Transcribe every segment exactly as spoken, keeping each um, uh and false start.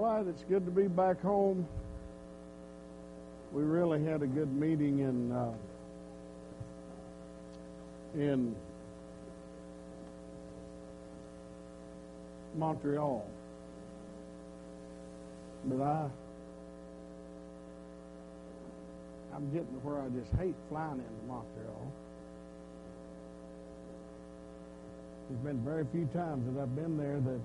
right, it's good to be back home. We really had a good meeting in uh, in Montreal, but I I'm getting to where I just hate flying into Montreal. There's been very few times that I've been there that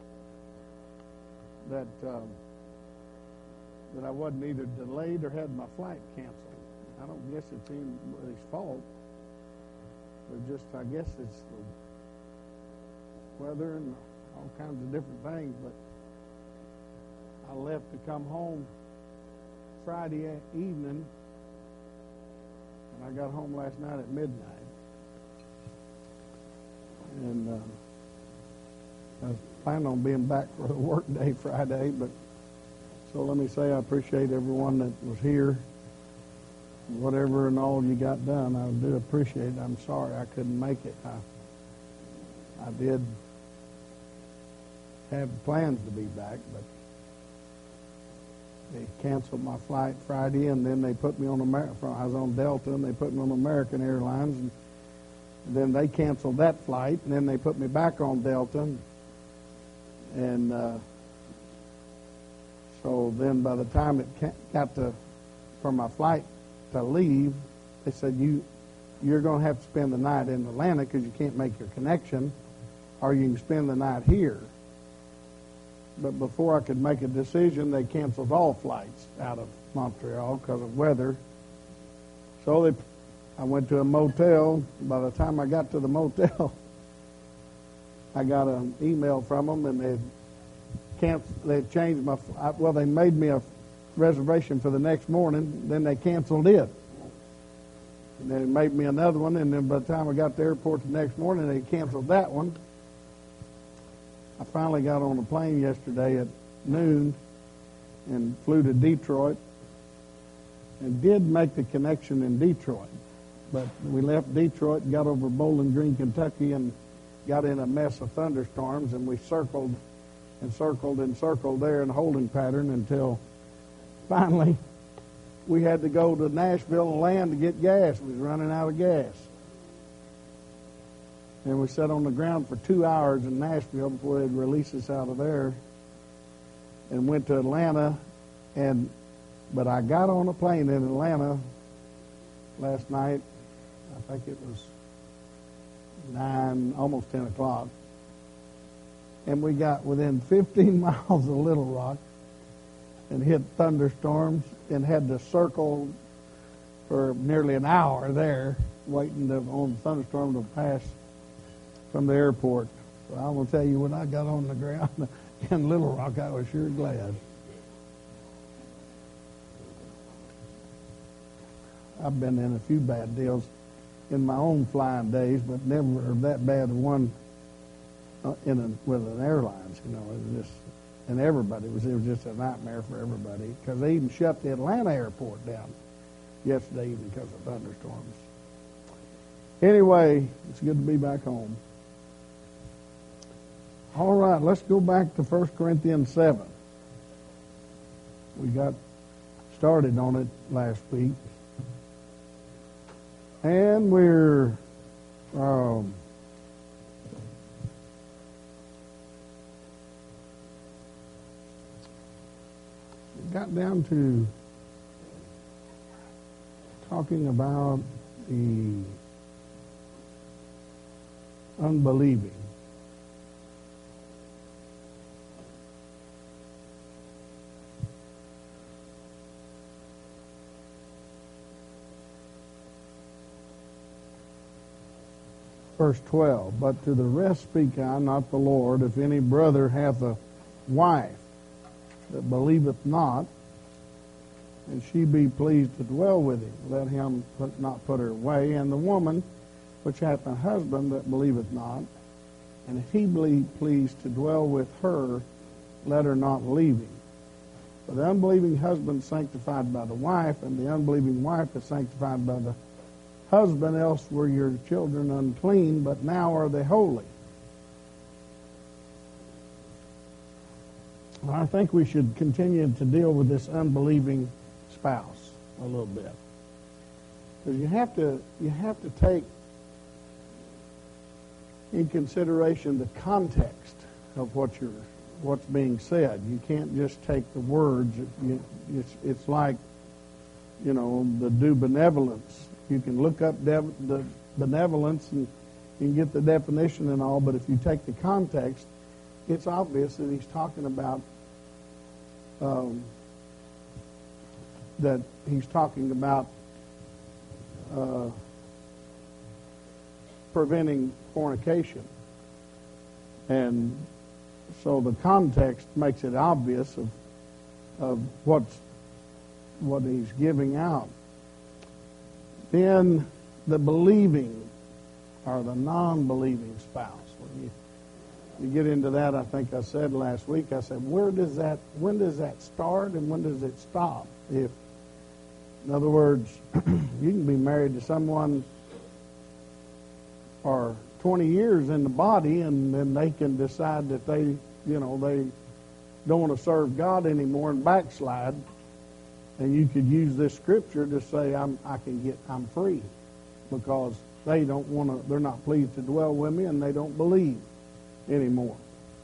that um, that I wasn't either delayed or had my flight canceled. I don't guess it's anybody's fault. But just, I guess it's the weather and all kinds of different things. But I left to come home Friday evening, and I got home last night at midnight. And uh, I was planning on being back for the work day Friday, but so let me say I appreciate everyone that was here. Whatever and all you got done, I do appreciate it. I'm sorry I couldn't make it. I, I did have plans to be back, but they canceled my flight Friday, and then they put me on American. I was on Delta, and they put me on American Airlines, and then they canceled that flight, and then they put me back on Delta, and uh, so then by the time it got to for my flight to leave, they said you you're going to have to spend the night in Atlanta because you can't make your connection, or you can spend the night here. But before I could make a decision, they canceled all flights out of Montreal because of weather. So they, I went to a motel. By the time I got to the motel, I got an email from them, and they canceled. They changed my. Well, they made me a reservation for the next morning. Then they canceled it. And they made me another one, and then by the time I got to the airport the next morning, they canceled that one. I finally got on a plane yesterday at noon and flew to Detroit and did make the connection in Detroit. But we left Detroit and got over Bowling Green, Kentucky, and got in a mess of thunderstorms, and we circled and circled and circled there in a holding pattern until finally we had to go to Nashville and land to get gas. We was running out of gas. And we sat on the ground for two hours in Nashville before they'd release us out of there, and went to Atlanta. And but I got on a plane in Atlanta last night. I think it was nine, almost ten o'clock. And we got within fifteen miles of Little Rock and hit thunderstorms and had to circle for nearly an hour there, waiting to, on the thunderstorm to pass from the airport. So I'm going to tell you, when I got on the ground in Little Rock, I was sure glad. I've been in a few bad deals in my own flying days, but never that bad one uh, in a, with an airlines. You know, it was just, and everybody was it was just a nightmare for everybody because they even shut the Atlanta airport down yesterday even because of thunderstorms. Anyway, it's good to be back home. All right, let's go back to First Corinthians seven. We got started on it last week. And we're um, got down to talking about the unbelieving. Verse twelve, but to the rest speak I, not the Lord, if any brother hath a wife that believeth not, and she be pleased to dwell with him, let him put, not put her away. And the woman which hath a husband that believeth not, and if he be pleased to dwell with her, let her not leave him. For the unbelieving husband is sanctified by the wife, and the unbelieving wife is sanctified by the husband, else were your children unclean, but now are they holy. I think we should continue to deal with this unbelieving spouse a little bit. Because you have to, you have to take in consideration the context of what you're, what's being said. You can't just take the words. You, it's, it's like, you know, the do benevolence. You can look up dev, the benevolence and you can get the definition and all, but if you take the context, it's obvious that he's talking about um, that he's talking about uh, preventing fornication. And so the context makes it obvious of of what's what he's giving out. Then the believing or the non-believing spouse. When you, you get into that, I think I said last week, I said, where does that, when does that start and when does it stop? If, in other words, you can be married to someone for twenty years in the body, and then they can decide that they, you know, they don't want to serve God anymore and backslide. And you could use this scripture to say, I'm, I can get, I'm free, because they don't want to, they're not pleased to dwell with me, and they don't believe anymore.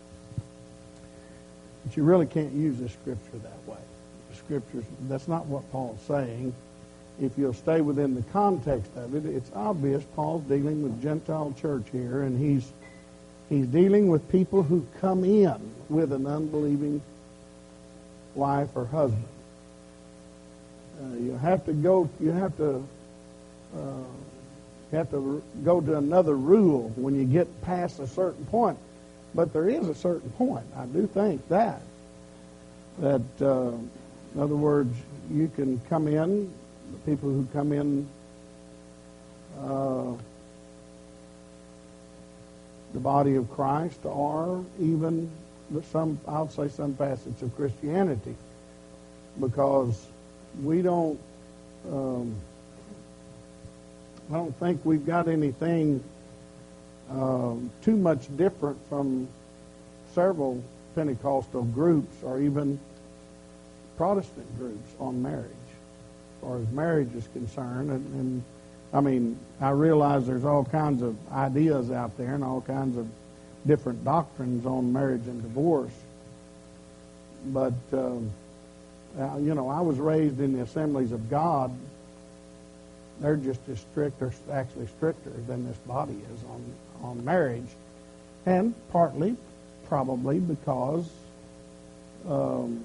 But you really can't use this scripture that way. The scriptures, that's not what Paul's saying. If you'll stay within the context of it, it's obvious Paul's dealing with Gentile church here, and he's he's dealing with people who come in with an unbelieving wife or husband. Uh, you have to go. You have to. Uh, you have to go to another rule when you get past a certain point. But there is a certain point. I do think that that uh, in other words, you can come in. The people who come in uh, the body of Christ, or even some, I'll say some facets of Christianity, because we don't, um, I don't think we've got anything um, too much different from several Pentecostal groups or even Protestant groups on marriage, as far as marriage is concerned. And, and I mean, I realize there's all kinds of ideas out there and all kinds of different doctrines on marriage and divorce. But, um, uh, you know, I was raised in the Assemblies of God. They're just as strict, or actually stricter than this body is on, on marriage. And partly, probably because um,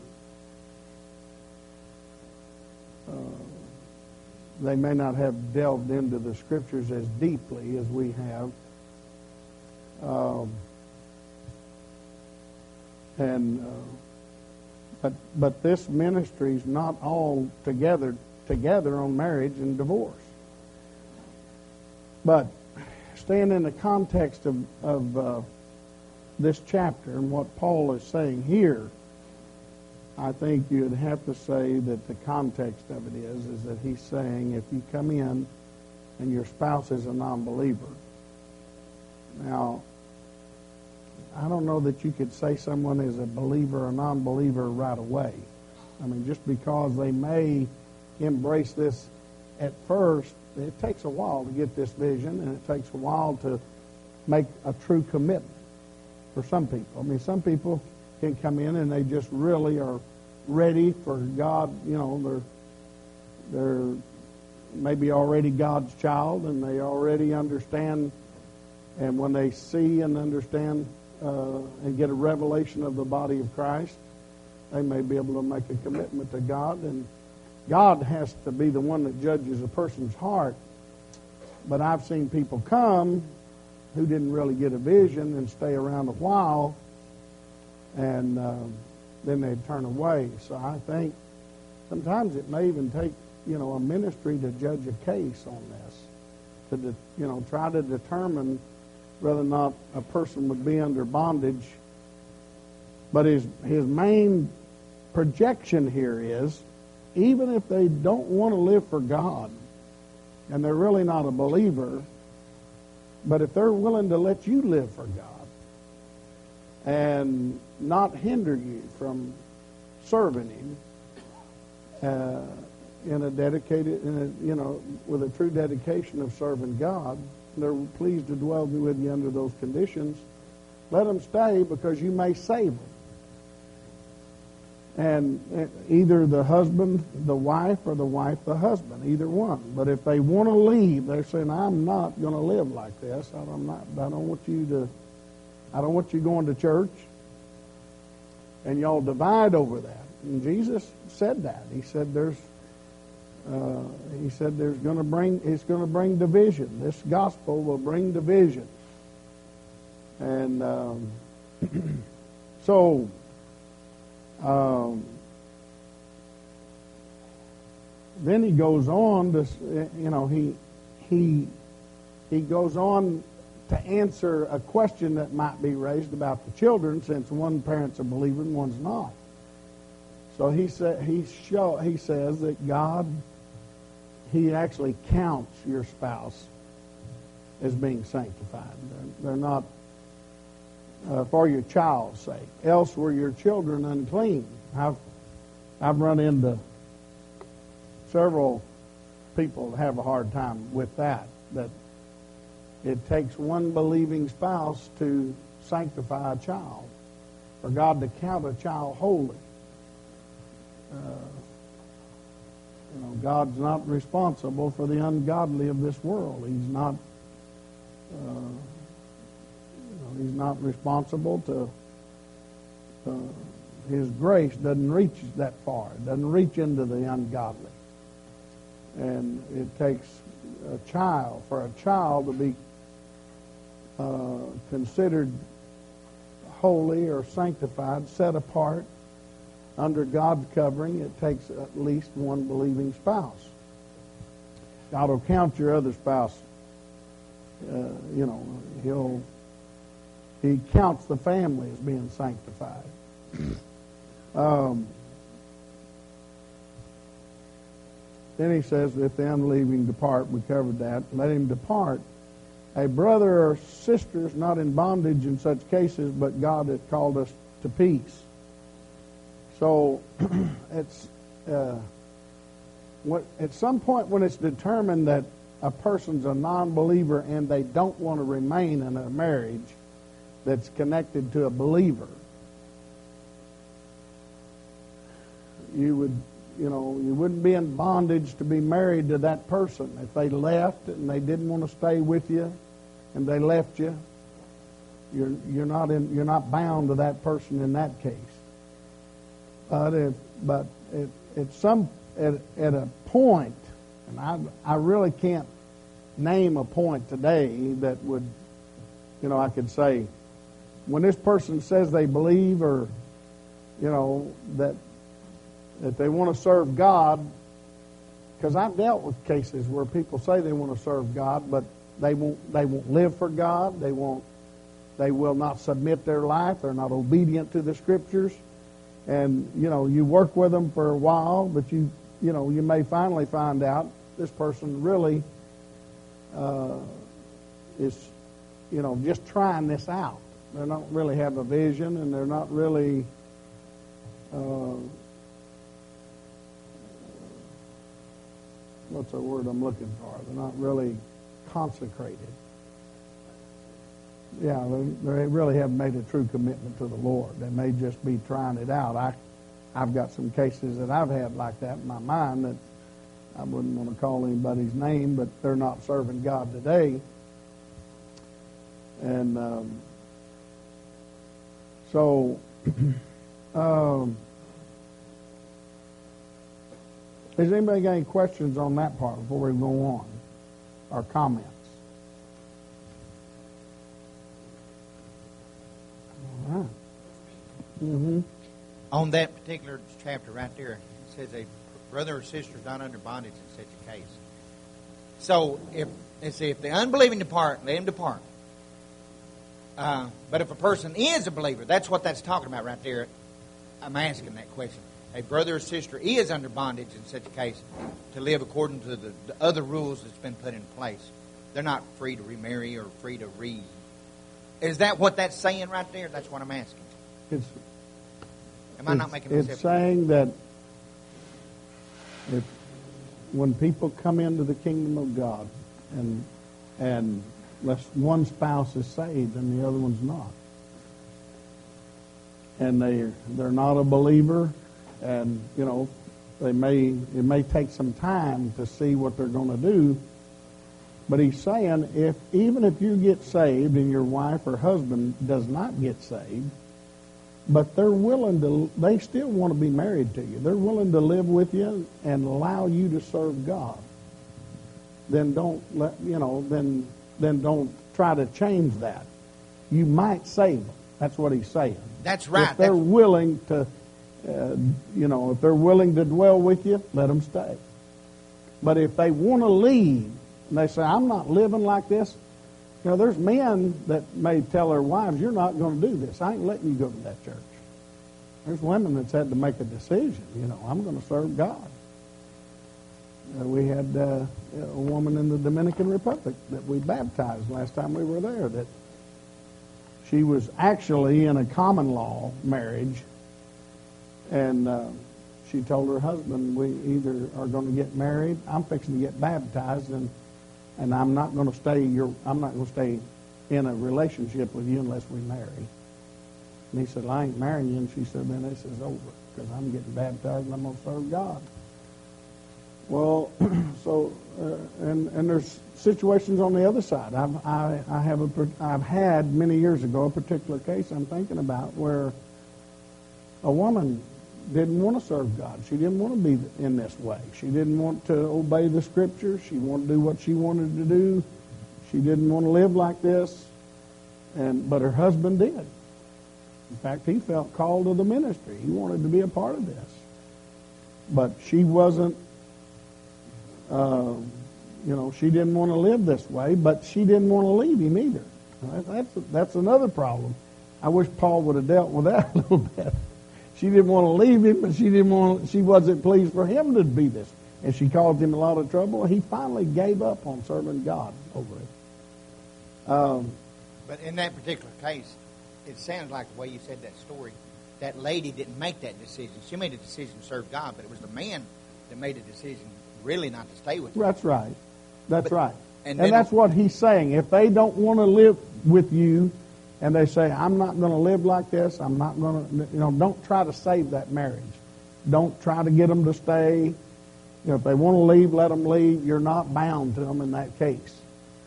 uh, they may not have delved into the Scriptures as deeply as we have. Um, and uh, but but this ministry is not all together together on marriage and divorce. But staying in the context of of uh, this chapter and what Paul is saying here, I think you'd have to say that the context of it is is that he's saying if you come in and your spouse is a non-believer. Now, I don't know that you could say someone is a believer or non-believer right away. I mean, just because they may embrace this at first, it takes a while to get this vision, and it takes a while to make a true commitment for some people. I mean, some people can come in and they just really are ready for God. You know, they're they're maybe already God's child, and they already understand. And when they see and understand uh, and get a revelation of the body of Christ, they may be able to make a commitment to God. And God has to be the one that judges a person's heart. But I've seen people come who didn't really get a vision and stay around a while, and um, then they'd turn away. So I think sometimes it may even take, you know, a ministry to judge a case on this, to de- you know, try to determine whether or not a person would be under bondage. But his his main projection here is, even if they don't want to live for God, and they're really not a believer, but if they're willing to let you live for God, and not hinder you from serving Him uh, in a dedicated, in a, you know, with a true dedication of serving God. They're pleased to dwell with you under those conditions. Let them stay, because you may save them. And either the husband, the wife, or the wife, the husband, either one. But if they want to leave, they're saying, I'm not going to live like this. I'm not, I don't want you to, I don't want you going to church. And y'all divide over that. And Jesus said that. He said there's, uh, he said there's going to bring, it's going to bring division. This gospel will bring division. And um, so, um, then he goes on to, you know, he he he goes on to answer a question that might be raised about the children, since one parent's a believer and one's not. So he said he show he says that God, He actually counts your spouse as being sanctified. They're, they're not uh, for your child's sake. Else were your children unclean. I've I've run into several people that have a hard time with that. That it takes one believing spouse to sanctify a child, for God to count a child holy. Uh, you know, God's not responsible for the ungodly of this world. He's not. Uh, you know, he's not responsible to. Uh, his grace doesn't reach that far. It doesn't reach into the ungodly. And it takes a child, for a child to be uh, considered holy or sanctified, set apart under God's covering, it takes at least one believing spouse. God will count your other spouse. Uh, you know, he'll he counts the family as being sanctified. Um, then he says, if the unbelieving depart, we covered that, let him depart. A brother or sister is not in bondage in such cases, but God has called us to peace. So it's uh, what, at some point when it's determined that a person's a non-believer and they don't want to remain in a marriage that's connected to a believer, you would, you know, you wouldn't be in bondage to be married to that person. If they left and they didn't want to stay with you, and they left you, you're you're not in you're not bound to that person in that case. But if but at, at some at at a point, and I I really can't name a point today that would, you know, I could say, when this person says they believe, or you know, that that they want to serve God, because I've dealt with cases where people say they want to serve God, but they won't they won't live for God. They won't they will not submit their life. They're not obedient to the Scriptures. And you know, you work with them for a while, but you you know you may finally find out this person really uh, is you know just trying this out. They don't really have a vision, and they're not really uh, what's the word I'm looking for? They're not really consecrated. Yeah, they, they really haven't made a true commitment to the Lord. They may just be trying it out. I, I've got some cases that I've had like that in my mind that I wouldn't want to call anybody's name, but they're not serving God today. And um, so, um, has anybody got any questions on that part before we go on? Or comments? All right. Mm-hmm. On that particular chapter right there, it says a brother or sister is not under bondage in such a case. So if let's see, if the unbelieving depart, let him depart. Uh, but if a person is a believer, that's what that's talking about right there. I'm asking that question. A brother or sister is under bondage in such a case to live according to the, the other rules that's been put in place. They're not free to remarry or free to re Is that what that's saying right there? That's what I'm asking. It's, Am I not it's, making myself it's clear? saying that if when people come into the kingdom of God and and unless one spouse is saved and the other one's not, and they they're not a believer, and you know they may it may take some time to see what they're going to do. But he's saying if even if you get saved and your wife or husband does not get saved, but they're willing to, they still want to be married to you. They're willing to live with you and allow you to serve God. Then don't let you know. Then then don't try to change that. You might save them. That's what he's saying. That's right. If they're That's, willing to, uh, you know, if they're willing to dwell with you, let them stay. But if they want to leave and they say, "I'm not living like this," you know, there's men that may tell their wives, "You're not going to do this. I ain't letting you go to that church." There's women that's had to make a decision. You know, I'm going to serve God. Uh, we had uh, a woman in the Dominican Republic that we baptized last time we were there. That she was actually in a common law marriage, and uh, she told her husband, "We either are going to get married. I'm fixing to get baptized, and and I'm not going to stay. Your I'm not going to stay in a relationship with you unless we marry." And he said, "Well, I ain't marrying you." And she said, "Then this is over because I'm getting baptized and I'm going to serve God." Well, so uh, and and there's situations on the other side. I've I, I have a I've had many years ago a particular case I'm thinking about where a woman didn't want to serve God. She didn't want to be in this way. She didn't want to obey the Scriptures. She wanted to do what she wanted to do. She didn't want to live like this, and but her husband did. In fact, he felt called to the ministry. He wanted to be a part of this, but she wasn't. Uh, you know, she didn't want to live this way, but she didn't want to leave him either. That's that's another problem. I wish Paul would have dealt with that a little bit. She didn't want to leave him, but she didn't want. She wasn't pleased for him to be this, and she caused him a lot of trouble. He finally gave up on serving God over it. Um, but in that particular case, it sounds like the way you said that story, that lady didn't make that decision. She made a decision to serve God, but it was the man that made a decision really not to stay with her. That's right. That's but, right. And, and then, that's what he's saying. If they don't want to live with you, and they say, "I'm not going to live like this. I'm not going to," you know, don't try to save that marriage. Don't try to get them to stay. You know, if they want to leave, let them leave. You're not bound to them in that case.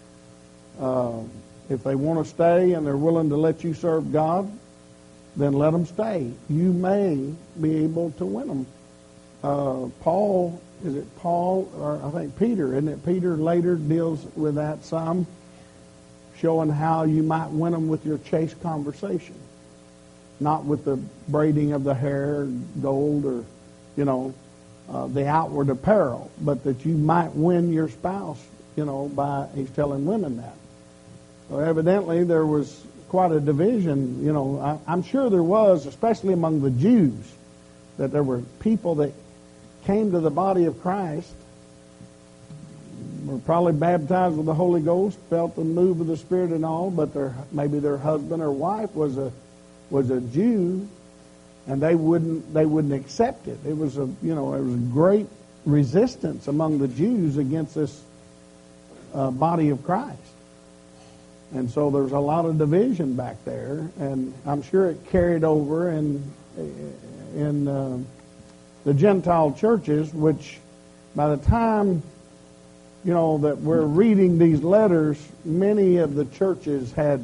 Uh, if they want to stay and they're willing to let you serve God, then let them stay. You may be able to win them. Uh, Paul, is it Paul, or I think Peter, isn't it? Peter later deals with that some, showing how you might win them with your chaste conversation. Not with the braiding of the hair, gold, or, you know, uh, the outward apparel, but that you might win your spouse, you know, by, he's telling women that. So evidently there was quite a division, you know, I, I'm sure there was, especially among the Jews, that there were people that came to the body of Christ, were probably baptized with the Holy Ghost, felt the move of the Spirit and all, but their maybe their husband or wife was a was a Jew, and they wouldn't they wouldn't accept it. It was a you know it was a great resistance among the Jews against this uh, body of Christ, and so there's a lot of division back there, and I'm sure it carried over in in uh, the Gentile churches, which by the time you know that we're reading these letters, many of the churches had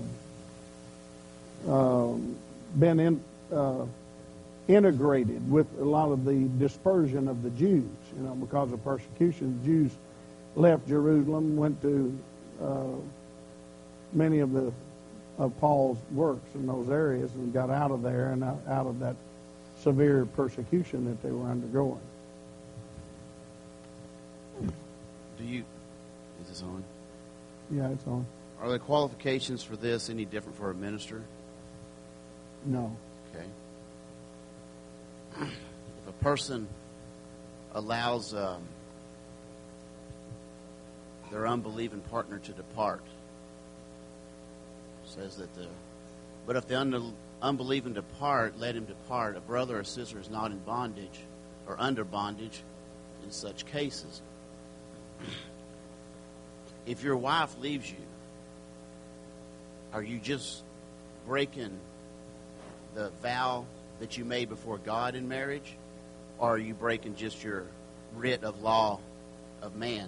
um, been in, uh, integrated with a lot of the dispersion of the Jews. You know, because of persecution, the Jews left Jerusalem, went to uh, many of the of Paul's works in those areas, and got out of there and out, out of that severe persecution that they were undergoing. Do you, is this on? Yeah, it's on. Are the qualifications for this any different for a minister? No. Okay. If a person allows um, their unbelieving partner to depart, says that the, but if the un- unbelieving depart, let him depart. A brother or sister is not in bondage or under bondage in such cases. If your wife leaves you, are you just breaking the vow that you made before God in marriage, or are you breaking just your writ of law of man?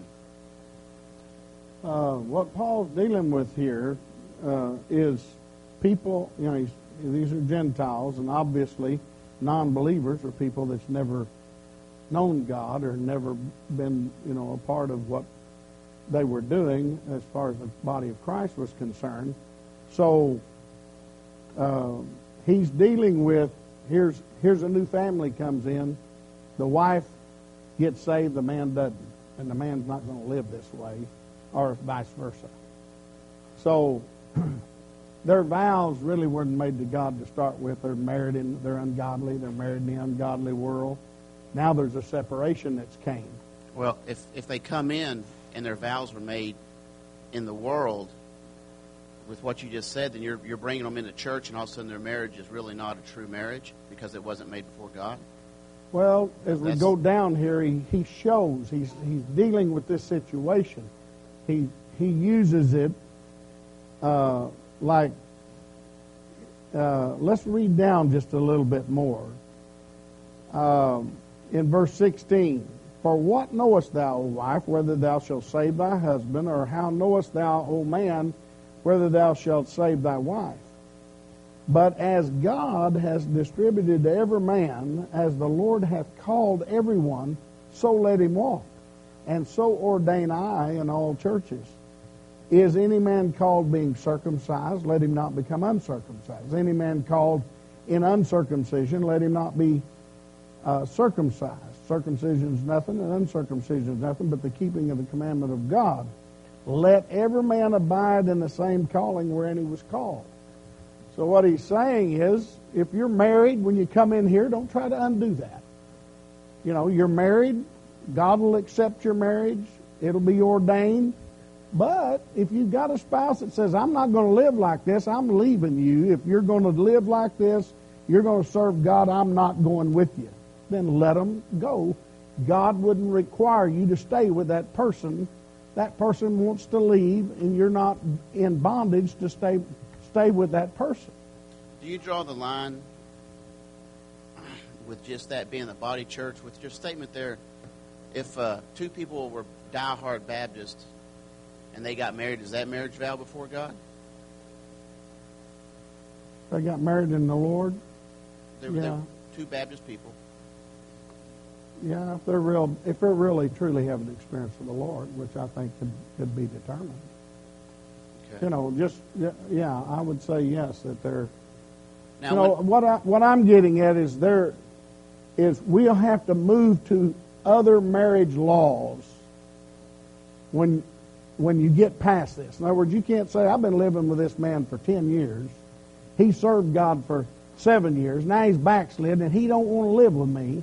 Uh, what Paul's dealing with here uh, is people, you know, he's, these are Gentiles, and obviously non-believers are people that's never known God or never been, you know, a part of what they were doing as far as the body of Christ was concerned. So uh, he's dealing with, here's here's a new family comes in, the wife gets saved, the man doesn't, and the man's not going to live this way, or vice versa. So their vows really weren't made to God to start with. They're married in, they're ungodly, they're married in the ungodly world. Now there's a separation that's came. Well, if if they come in and their vows were made in the world, with what you just said, then you're you're bringing them into church, and all of a sudden their marriage is really not a true marriage because it wasn't made before God. Well, as we That's- go down here, he, he shows he's he's dealing with this situation. He he uses it uh, like uh, let's read down just a little bit more. Um, in verse sixteen, for what knowest thou, O wife, whether thou shalt save thy husband, or how knowest thou, O man, whether thou shalt save thy wife? But as God has distributed to every man, as the Lord hath called everyone, so let him walk. And so ordain I in all churches. Is any man called being circumcised? Let him not become uncircumcised. Is any man called in uncircumcision? Let him not be uh, circumcised. Circumcision is nothing, and uncircumcision is nothing, but the keeping of the commandment of God. Let every man abide in the same calling wherein he was called. So what he's saying is, if you're married, when you come in here, don't try to undo that. You know, you're married, God will accept your marriage, it'll be ordained. But if you've got a spouse that says, I'm not going to live like this, I'm leaving you. If you're going to live like this, you're going to serve God, I'm not going with you. Then let them go. God wouldn't require you to stay with that person. That person wants to leave, and you're not in bondage to stay stay with that person. Do you draw the line with just that being the body church? With your statement there, if uh, two people were diehard Baptists and they got married, is that marriage vow before God? They got married in the Lord. They were, Yeah. they were two Baptist people. Yeah, if they're real, if they're really truly having an experience with the Lord, which I think could, could be determined. Okay. You know, just yeah, yeah, I would say yes that they're. Now, you know when- what I what I'm getting at is there is we'll have to move to other marriage laws when when you get past this. In other words, you can't say I've been living with this man for ten years. He served God for seven years. Now he's backslid and he don't want to live with me.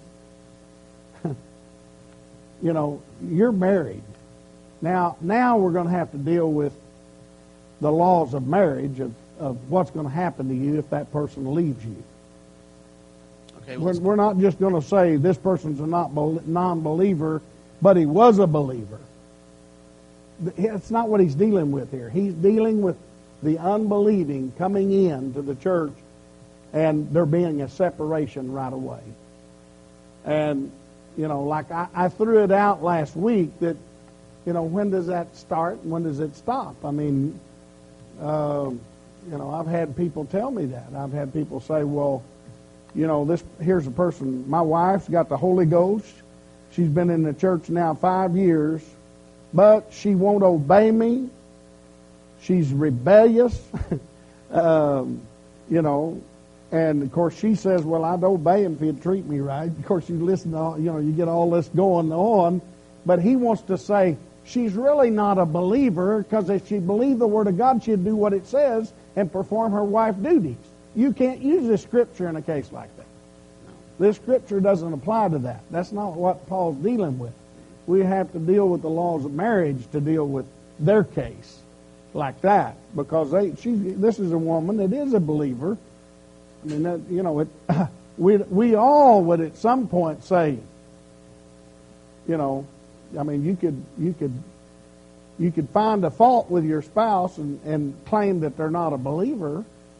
You know, you're married. Now, now we're going to have to deal with the laws of marriage, of, of what's going to happen to you if that person leaves you. okay, well, We're, let's- we're not just going to say this person's a not bel- non-believer, but he was a believer. That's not what he's dealing with here. He's dealing with the unbelieving coming in to the church and there being a separation right away. And you know, like I, I threw it out last week that, you know, when does that start and when does it stop? I mean, uh, you know, I've had people tell me that. I've had people say, well, you know, this here's a person, my wife's got the Holy Ghost. She's been in the church now five years, but she won't obey me. She's rebellious, um, you know. And, of course, she says, well, I'd obey him if he'd treat me right. Of course, you listen to all, you know, you get all this going on. But he wants to say, she's really not a believer because if she believed the Word of God, she'd do what it says and perform her wife duties. You can't use this Scripture in a case like that. This Scripture doesn't apply to that. That's not what Paul's dealing with. We have to deal with the laws of marriage to deal with their case. like that, because they she this is a woman that is a believer. I mean, that, you know, it we we all would at some point say, you know, I mean, you could you could you could find a fault with your spouse and, and claim that they're not a believer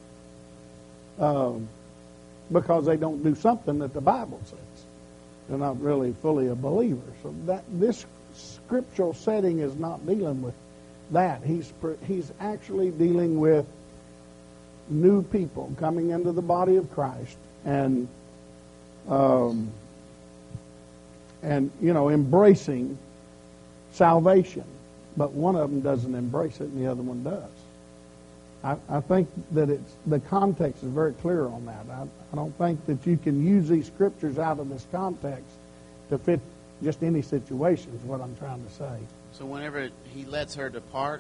um, because they don't do something that the Bible says. They're not really fully a believer. So that this scriptural setting is not dealing with that. He's he's actually dealing with new people coming into the body of Christ and um, and you know embracing salvation. But one of them doesn't embrace it, and the other one does. I, I think that it's the context is very clear on that. I, I don't think that you can use these scriptures out of this context to fit just any situation, is what I'm trying to say. So whenever he lets her depart,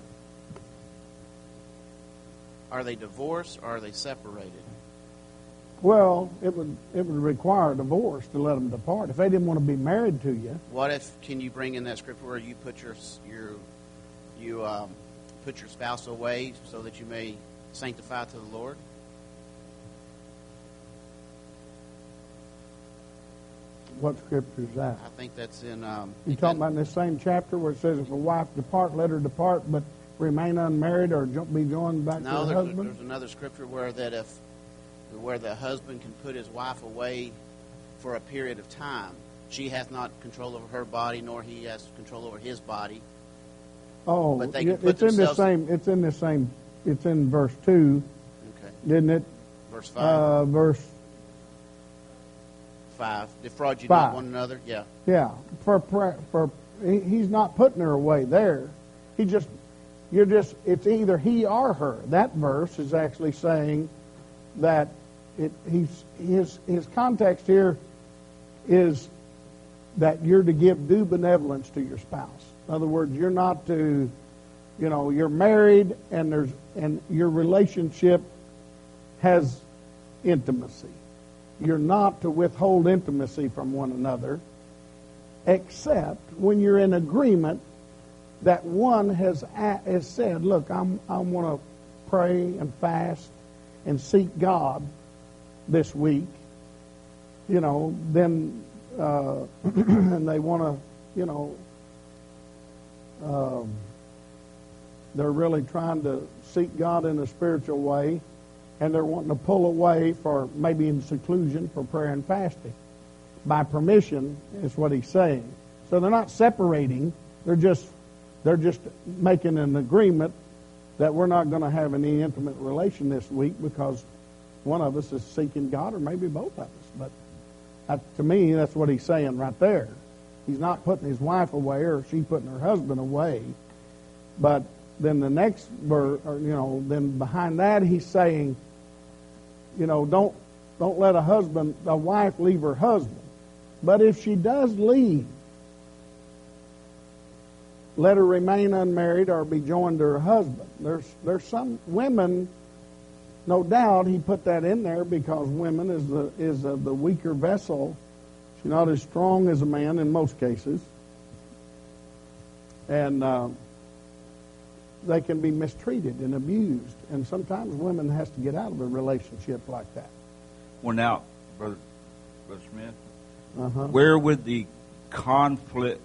are they divorced or are they separated? Well, it would it would require a divorce to let them depart. If they didn't want to be married to you. What if, can you bring in that scripture where you put your your you um, put your spouse away so that you may sanctify to the Lord? What scripture is that? I think that's in... Um, you talking about in this same chapter where it says, if a wife depart, let her depart, but remain unmarried or be joined back no, to her there's, husband? there's another scripture where that if where the husband can put his wife away for a period of time. She hath not control over her body, nor he has control over his body. Oh, but they can it's put in the themselves... same. It's in the same. It's in verse two, okay. Didn't it? Verse five. Uh, verse five. Defraud you five. not one another. Yeah. Yeah. For for, for he, he's not putting her away there. He just you're just. It's either he or her. That verse is actually saying that it. He's his his context here is that you're to give due benevolence to your spouse. In other words, you're not to, you know, you're married and there's and your relationship has intimacy. You're not to withhold intimacy from one another, except when you're in agreement that one has has said, "Look, I'm I want to pray and fast and seek God this week." You know, then uh, and they want to, you know. Um, they're really trying to seek God in a spiritual way, and they're wanting to pull away for maybe in seclusion for prayer and fasting. By permission is what he's saying. So they're not separating. They're just they're just making an agreement that we're not going to have any intimate relation this week because one of us is seeking God, or maybe both of us. But that, to me, that's what he's saying right there. He's not putting his wife away or she putting her husband away. But then the next verse, or, you know, then behind that he's saying, you know, don't don't let a husband, a wife leave her husband. But if she does leave, let her remain unmarried or be joined to her husband. There's there's some women, no doubt he put that in there because women is the is a, the weaker vessel. She's not as strong as a man in most cases. And uh, they can be mistreated and abused. And sometimes women has to get out of a relationship like that. Well, now, Brother, Brother Smith, Uh-huh. where would the conflict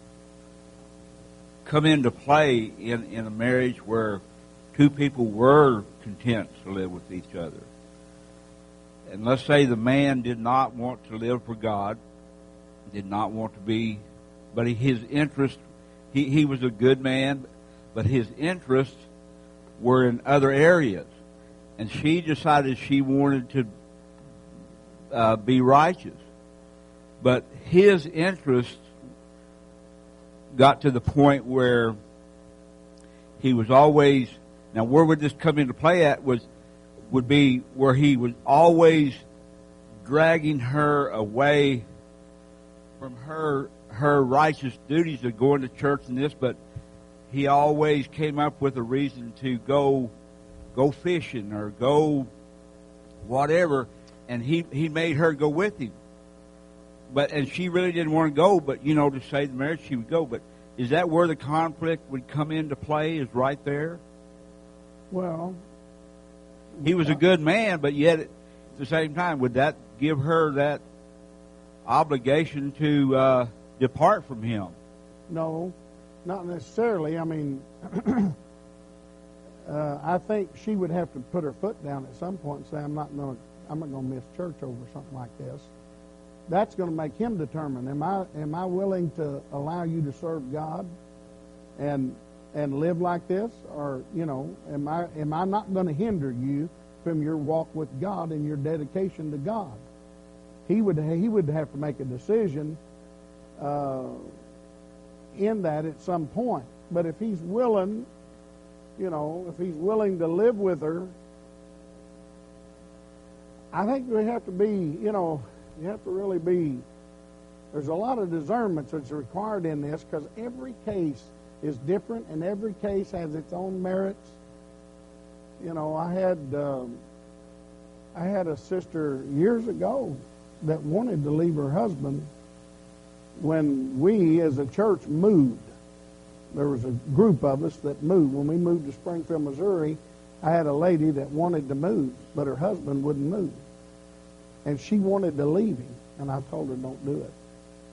come into play in, in a marriage where two people were content to live with each other? And let's say the man did not want to live for God, did not want to be, but his interest, he, he was a good man, but his interests were in other areas. And she decided she wanted to uh, be righteous. But his interest got to the point where he was always, now where would this come into play at was, would be where he was always dragging her away from her her righteous duties of going to church and this, but he always came up with a reason to go go fishing or go whatever, and he, he made her go with him. But and she really didn't want to go, but you know, to save the marriage she would go. But is that where the conflict would come into play, is right there? Well, He was a good man, but yet at the same time, would that give her that obligation to uh, depart from him? no, not necessarily. I mean, uh, I think she would have to put her foot down at some point and say, "I'm not going to, I'm not going to miss church over something like this." That's going to make him determine: Am I, am I willing to allow you to serve God, and and live like this, or you know, am I, am I not going to hinder you from your walk with God and your dedication to God? He would, he would have to make a decision uh, in that at some point. But if he's willing, you know, if he's willing to live with her, I think we have to be, you know, you have to really be, there's a lot of discernment that's required in this, because every case is different and every case has its own merits. You know, I had um, I had a sister years ago that wanted to leave her husband when we as a church moved. There was a group of us that moved. When we moved to Springfield, Missouri, I had a lady that wanted to move, but her husband wouldn't move. And she wanted to leave him, and I told her, don't do it.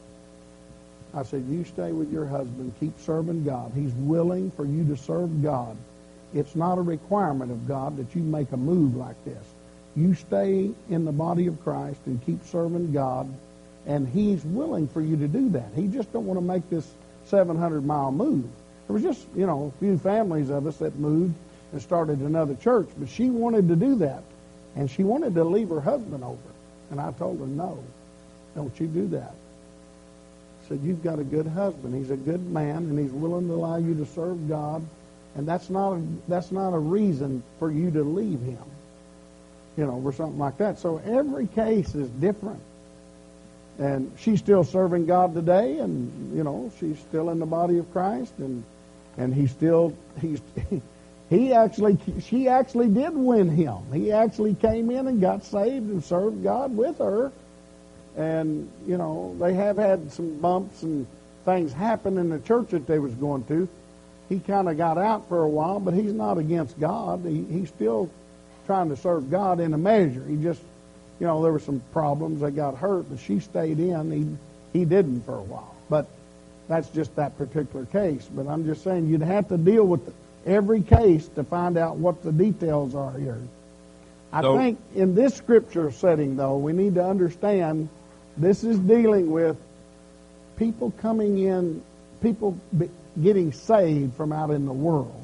I said, you stay with your husband, keep serving God. He's willing for you to serve God. It's not a requirement of God that you make a move like this. You stay in the body of Christ and keep serving God, and He's willing for you to do that. He just don't want to make this seven hundred mile move. There was just, you know, a few families of us that moved and started another church, but she wanted to do that, and she wanted to leave her husband over. And I told her, no, don't you do that. I said, you've got a good husband. He's a good man, and he's willing to allow you to serve God, and that's not a, that's not a reason for you to leave him, you know, or something like that. So every case is different. And she's still serving God today, and, you know, she's still in the body of Christ, and and he still, he's, he actually, she actually did win him. He actually came in and got saved and served God with her. And, you know, they have had some bumps and things happen in the church that they was going to. He kind of got out for a while, but he's not against God. He, he's still trying to serve God in a measure. He just, you know, there were some problems. They got hurt, but she stayed in. He, he didn't for a while. But that's just that particular case. But I'm just saying you'd have to deal with every case to find out what the details are here. I So- think in this scripture setting, though, we need to understand this is dealing with people coming in, people be, getting saved from out in the world.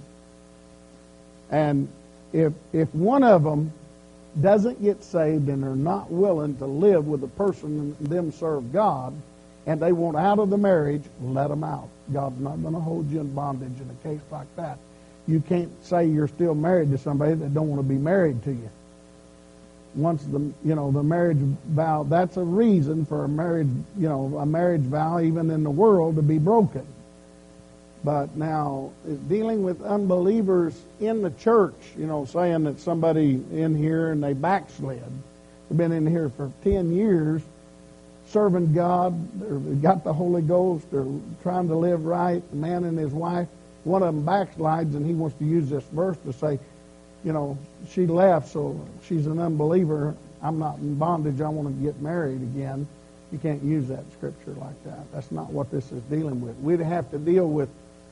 And if if one of them doesn't get saved and they're not willing to live with the person and them serve God, and they want out of the marriage, let them out. God's not going to hold you in bondage in a case like that. You can't say you're still married to somebody that don't want to be married to you. Once the you know the marriage vow, that's a reason for a marriage you know a marriage vow even in the world to be broken. But now, dealing with unbelievers in the church, you know, saying that somebody in here and they backslid, they've been in here for ten years, serving God, they've got the Holy Ghost, they're trying to live right, the man and his wife, one of them backslides and he wants to use this verse to say, you know, she left, so she's an unbeliever. I'm not in bondage. I want to get married again. You can't use that scripture like that. That's not what this is dealing with. We'd have to deal with,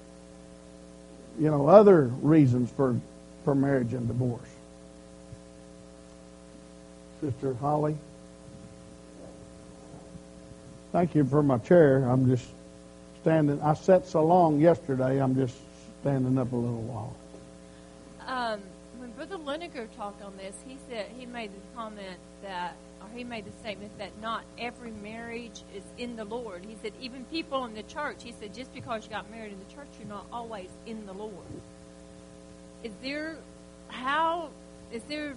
you know, other reasons for, for marriage and divorce. Sister Holly. Thank you for my chair. I'm just standing. I sat so long yesterday, I'm just standing up a little while. Um, when Brother Liniger talked on this, he said he made the comment that, or he made the statement that not every marriage is in the Lord. He said even people in the church, he said just because you got married in the church, you're not always in the Lord. Is there, how, is there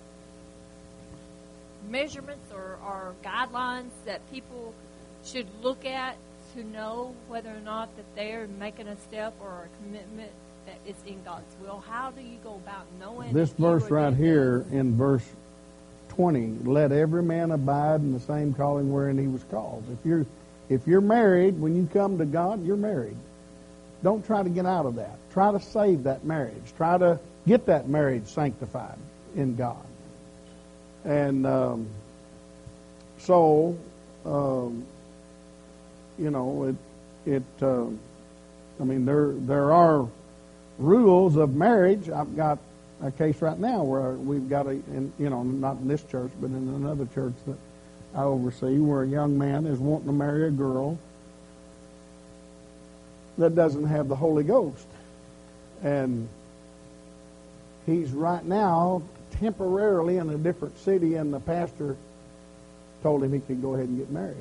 measurements or, or guidelines that people should look at to know whether or not that they're making a step or a commitment that it's in God's will? How do you go about knowing? This if you verse are right doing here this? in verse twenty, let every man abide in the same calling wherein he was called. If you're if you're married, when you come to God, you're married. don't try to get out of that. Try to save that marriage. Try to get that marriage sanctified in God. And um, so, um, you know, it, it uh, I mean, there there are rules of marriage. I've got a case right now where we've got a, in, you know, not in this church, but in another church that I oversee, where a young man is wanting to marry a girl that doesn't have the Holy Ghost. And he's right now temporarily in a different city, and the pastor told him he could go ahead and get married.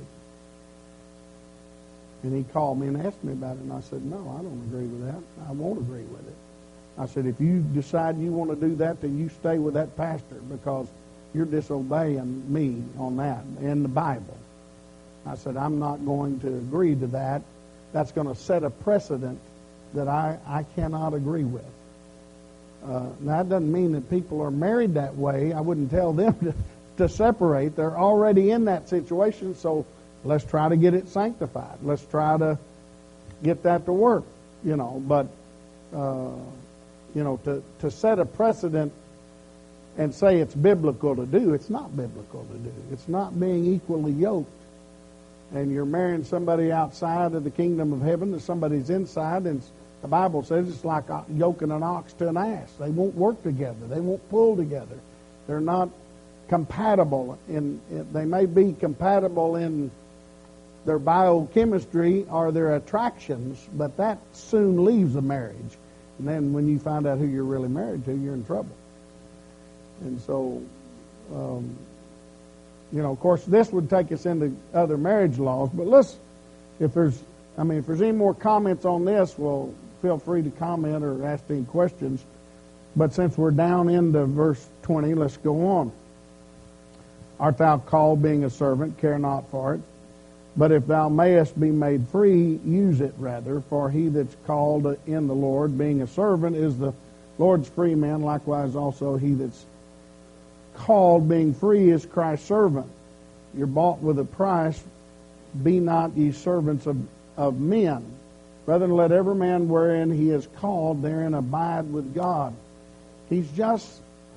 And he called me and asked me about it, and I said, no, I don't agree with that. I won't agree with it. I said, if you decide you want to do that, then you stay with that pastor, because you're disobeying me on that in the Bible. I said, I'm not going to agree to that. That's going to set a precedent that I, I cannot agree with. Uh, now, that doesn't mean that people are married that way. I wouldn't tell them to, to separate. They're already in that situation, so let's try to get it sanctified. Let's try to get that to work, you know. But, uh, you know, to, to set a precedent and say it's biblical to do, it's not biblical to do. It's not being equally yoked. And you're marrying somebody outside of the kingdom of heaven, and somebody's inside, and the Bible says it's like yoking an ox to an ass. They won't work together. They won't pull together. They're not compatible. In, in they may be compatible in their biochemistry or their attractions, but that soon leaves a marriage. And then when you find out who you're really married to, you're in trouble. And so, um, you know, of course, this would take us into other marriage laws. But let's, if there's, I mean, if there's any more comments on this, well, feel free to comment or ask any questions. But since we're down into verse twenty, let's go on. Art thou called, being a servant, care not for it. But if thou mayest be made free, use it rather. For he that's called in the Lord, being a servant, is the Lord's free man. Likewise also he that's called, being free, is Christ's servant. You're bought with a price. Be not ye servants of, of men. Brethren, let every man wherein he is called, therein abide with God. He's just,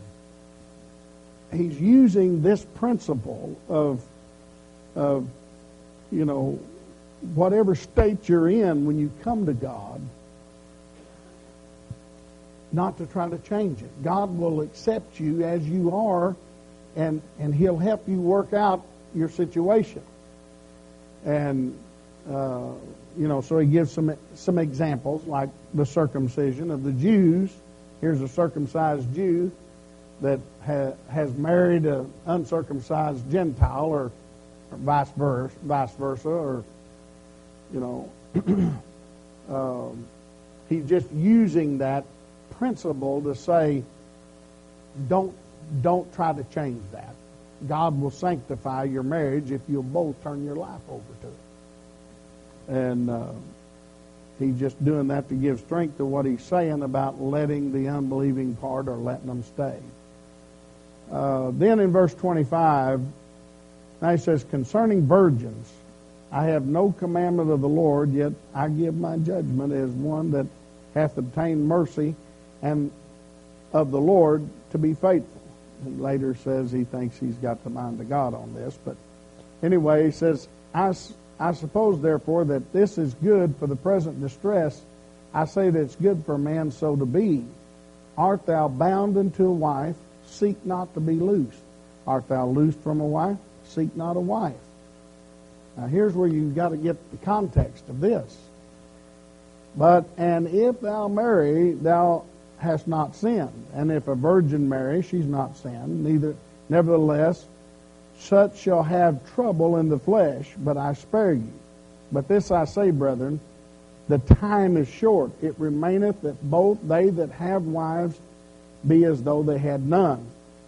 he's using this principle of, of, you know, whatever state you're in when you come to God, not to try to change it. God will accept you as you are, and and He'll help you work out your situation. And uh, you know, so He gives some some examples, like the circumcision of the Jews. Here's a circumcised Jew that ha, has married an uncircumcised Gentile, or, or vice versa, vice versa, or you know, um, he's just using that principle to say, don't don't try to change that. God will sanctify your marriage if you'll both turn your life over to it. And uh, he's just doing that to give strength to what he's saying about letting the unbelieving part, or letting them stay. Uh, then in verse twenty-five, now he says, concerning virgins, I have no commandment of the Lord, yet I give my judgment as one that hath obtained mercy, and of the Lord to be faithful. He later says he thinks he's got the mind of God on this. But anyway, he says, I, I suppose, therefore, that this is good for the present distress. I say that it's good for a man so to be. Art thou bound unto a wife? Seek not to be loosed. Art thou loosed from a wife? Seek not a wife. Now here's where you've got to get the context of this. But, and if thou marry, thou hast not sinned. And if a virgin marry, she's not sinned. Neither, nevertheless, such shall have trouble in the flesh, but I spare you. But this I say, brethren, the time is short. It remaineth that both they that have wives be as though they had none.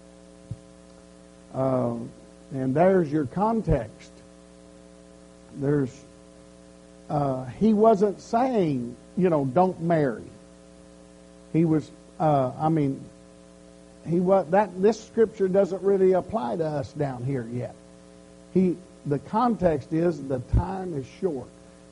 Uh, and there's your context. There's, uh, he wasn't saying, you know, don't marry. He was, uh, I mean, he was that. This scripture doesn't really apply to us down here yet. He, the context is the time is short.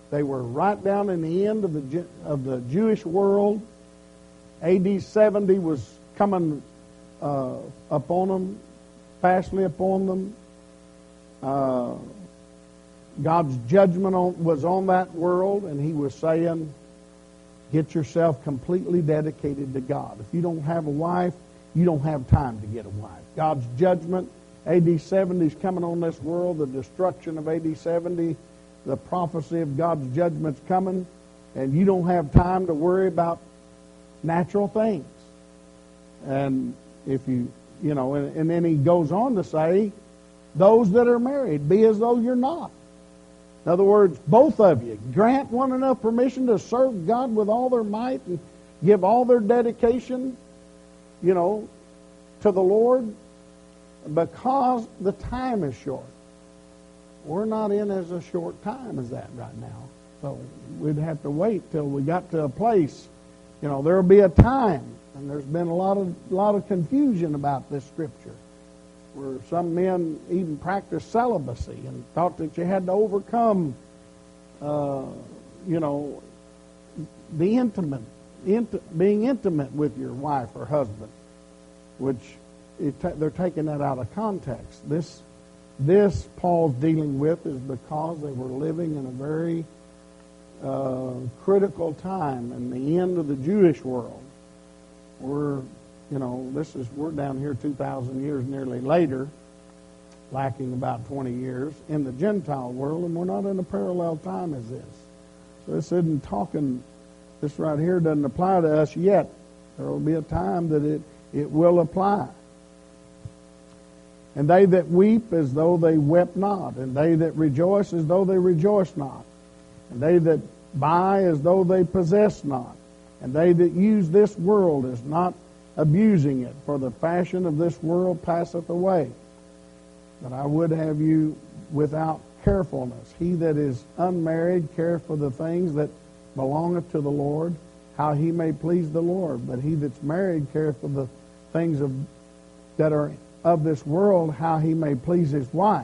They were right down in the end of the Ju- of the Jewish world. A D seventy was coming uh, upon them, fastly upon them. Uh, God's judgment on, was on that world, and He was saying, get yourself completely dedicated to God. If you don't have a wife, you don't have time to get a wife. God's judgment, A D seventy is coming on this world, the destruction of A D seventy, the prophecy of God's judgment's coming, and you don't have time to worry about natural things. And if you, you know, and, and then he goes on to say, those that are married, be as though you're not. In other words, both of you, grant one another permission to serve God with all their might and give all their dedication, you know, to the Lord, because the time is short. We're not in as a short time as that right now. So we'd have to wait till we got to a place. You know, there'll be a time, and there's been a lot of lot of confusion about this scripture, where some men even practiced celibacy and thought that you had to overcome, uh, you know, the intimate, int- being intimate with your wife or husband, which it ta- they're taking that out of context. This, this Paul's dealing with is because they were living in a very uh, critical time in the end of the Jewish world. We're You know, this is we're down here two thousand years nearly later, lacking about twenty years in the Gentile world, and we're not in a parallel time as this. So this isn't talking, this right here doesn't apply to us yet. There will be a time that it, it will apply. And they that weep as though they wept not, and they that rejoice as though they rejoice not, and they that buy as though they possess not, and they that use this world as not abusing it, for the fashion of this world passeth away. But I would have you without carefulness. He that is unmarried careth for the things that belongeth to the Lord, how he may please the Lord. But he that's married careth for the things of that are of this world, how he may please his wife.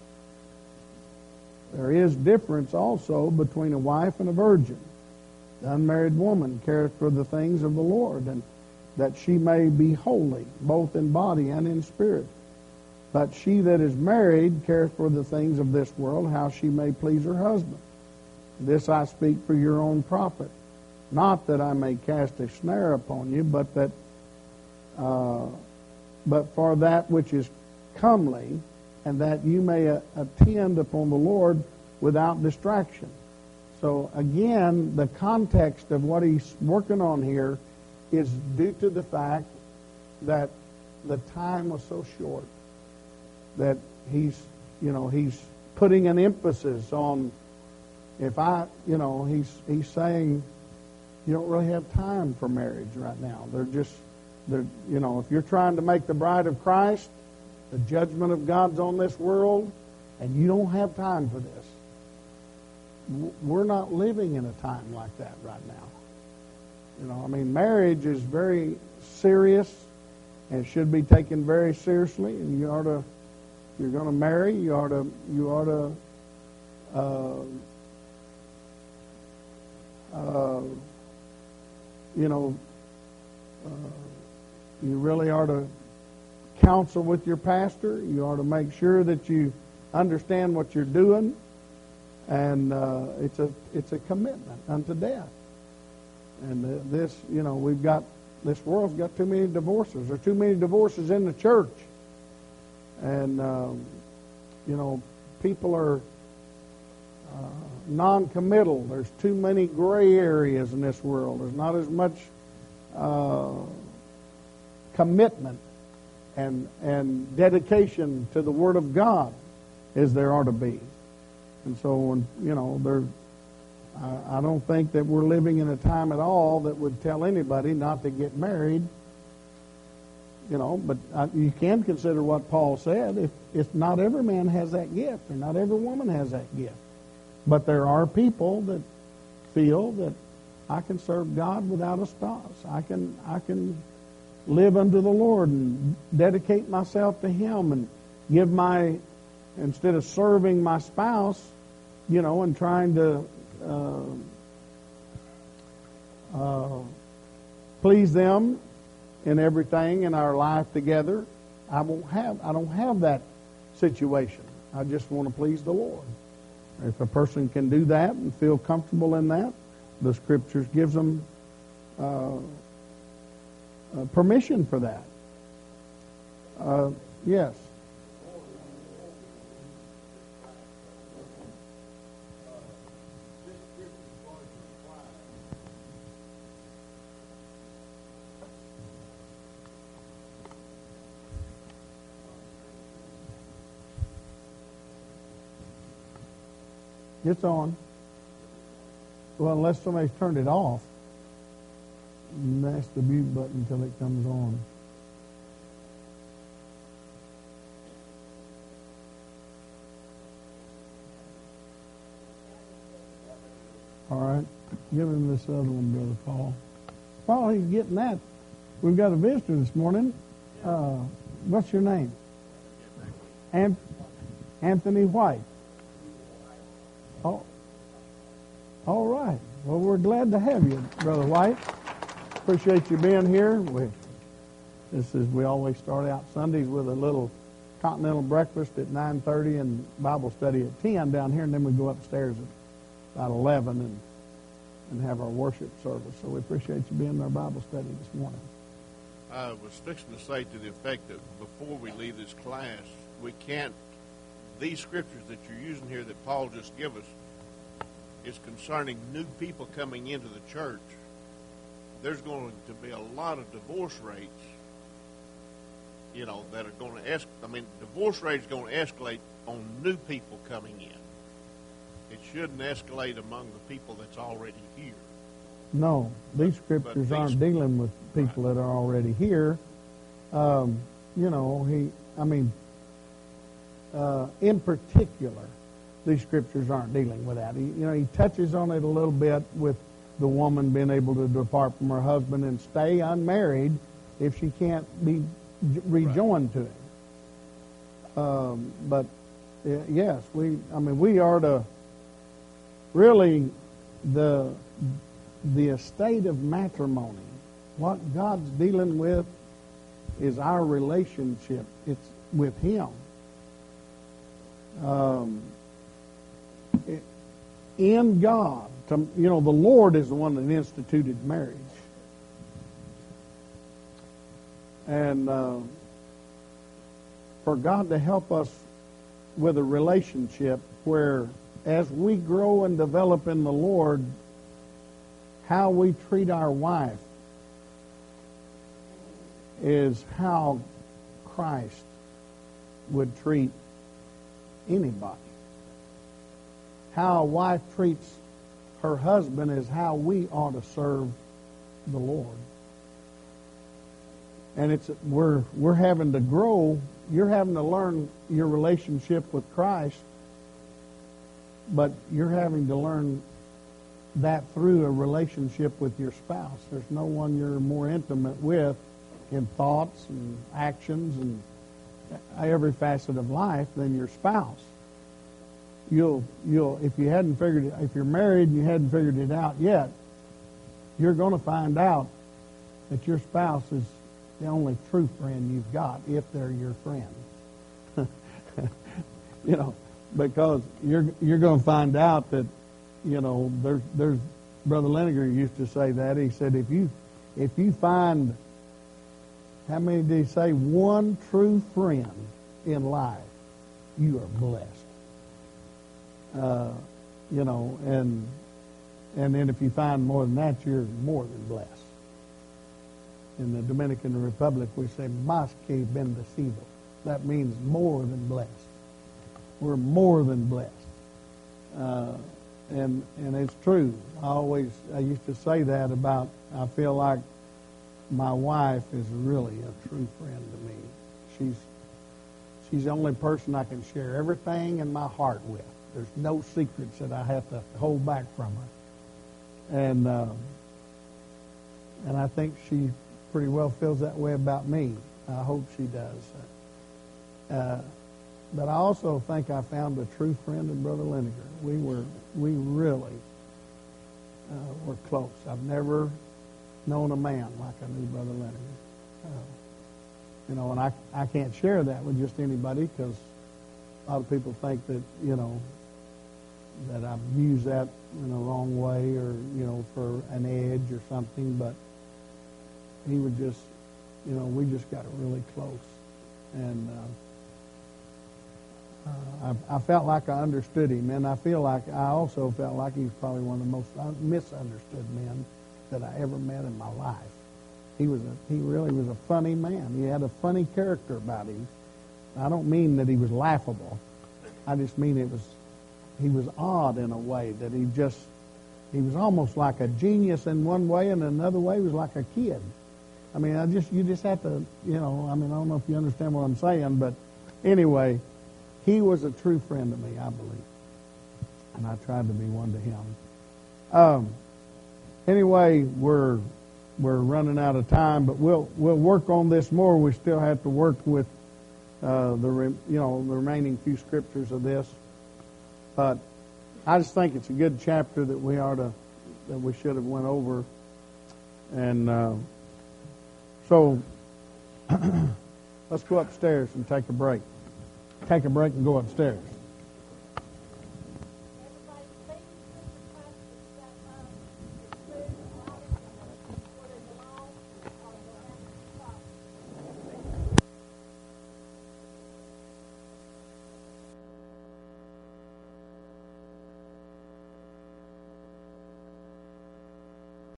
There is difference also between a wife and a virgin. The unmarried woman careth for the things of the Lord, and that she may be holy, both in body and in spirit. But she that is married careth for the things of this world, how she may please her husband. This I speak for your own profit, not that I may cast a snare upon you, but that, uh, but for that which is comely, and that you may uh, attend upon the Lord without distraction. So again, the context of what he's working on here is due to the fact that the time was so short that he's, you know, he's putting an emphasis on, if I, you know, he's he's saying you don't really have time for marriage right now. They're just, they're, you know, if you're trying to make the bride of Christ, the judgment of God's on this world, and you don't have time for this. We're not living in a time like that right now. You know, I mean, marriage is very serious and should be taken very seriously. And you ought to, if you're going to marry, you ought to, you ought to, uh, uh, you know, uh, you really ought to counsel with your pastor. You ought to make sure that you understand what you're doing, and uh, it's a it's a commitment unto death. And uh, this, you know, we've got, this world's got too many divorces. There's too many divorces in the church. And, um, you know, people are uh, non-committal. There's too many gray areas in this world. There's not as much uh, commitment and, and dedication to the Word of God as there ought to be. And so, when, you know, there. I don't think that we're living in a time at all that would tell anybody not to get married. You know, but you can consider what Paul said. If, if not every man has that gift, or not every woman has that gift. But there are people that feel that I can serve God without a spouse. I can, I can live unto the Lord and dedicate myself to Him and give my, instead of serving my spouse, you know, and trying to uh, uh, please them in everything in our life together. I won't have. I don't have that situation. I just want to please the Lord. If a person can do that and feel comfortable in that, the Scriptures gives them uh, uh, permission for that. Uh, yes. It's on. Well, unless somebody's turned it off, mash the mute button until it comes on. All right. Give him this other one, Brother Paul. While he's getting that, we've got a visitor this morning. Uh, what's your name? Ant- Anthony White. Oh, all right. Well, we're glad to have you, Brother White. Appreciate you being here. We, this is we always start out Sundays with a little continental breakfast at nine thirty and Bible study at ten down here, and then we go upstairs at about eleven and and have our worship service. So we appreciate you being in our Bible study this morning. I was fixing to say to the effect that before we leave this class, we can't. These scriptures that you're using here that Paul just gave us is concerning new people coming into the church. There's going to be a lot of divorce rates, you know, that are going to escalate. I mean, divorce rate is going to escalate on new people coming in. It shouldn't escalate among the people that's already here. No, these scriptures these, aren't dealing with people right. that are already here. Um, you know, he, I mean, Uh, in particular, these scriptures aren't dealing with that. He, you know, he touches on it a little bit with the woman being able to depart from her husband and stay unmarried if she can't be rejoined right. to him. Um, but uh, yes, we. I mean, we are to really the the estate of matrimony. What God's dealing with is our relationship. It's with Him. Um, in God, to, you know, the Lord is the one that instituted marriage. And uh, for God to help us with a relationship where as we grow and develop in the Lord, how we treat our wife is how Christ would treat anybody. How a wife treats her husband is how we ought to serve the Lord. And it's we're we're having to grow. You're having to learn your relationship with Christ, but you're having to learn that through a relationship with your spouse. There's no one you're more intimate with in thoughts and actions and every facet of life than your spouse. You'll you'll if you hadn't figured it, if you're married and you hadn't figured it out yet, you're going to find out that your spouse is the only true friend you've got if they're your friend. You know, because you're you're going to find out that, you know, there's there's Brother Leniger used to say that. He said if you if you find, how many did he say, one true friend in life, you are blessed. Uh, you know, and and then if you find more than that, you're more than blessed. In the Dominican Republic, we say, más que bendecido. That means more than blessed. We're more than blessed. Uh, and and it's true. I always, I used to say that about, I feel like my wife is really a true friend to me. She's she's the only person I can share everything in my heart with. There's no secrets that I have to hold back from her. And uh, and I think she pretty well feels that way about me. I hope she does. Uh, but I also think I found a true friend in Brother Leniger. We were, we really uh, were close. I've never known a man like I knew Brother Leonard. Uh, you know, and I, I can't share that with just anybody because a lot of people think that, you know, that I've used that in a wrong way or, you know, for an edge or something, but he would just, you know, we just got really close. And uh, uh, I, I felt like I understood him, and I feel like I also felt like he was probably one of the most un- misunderstood men that I ever met in my life. He was a, he really was a funny man. He had a funny character about him. I don't mean that he was laughable. I just mean it was, he was odd in a way that he just, he was almost like a genius in one way, and another way he was like a kid. I mean, I just, you just have to, you know, I mean, I don't know if you understand what I'm saying, but anyway, he was a true friend to me, I believe. And I tried to be one to him. Um, anyway, we're, we're running out of time, but we'll, we'll work on this more. We still have to work with Uh, the re, you know the remaining few scriptures of this, but I just think it's a good chapter that we are to that we should have went over, and uh, so let's go upstairs and take a break. Take a break and go upstairs.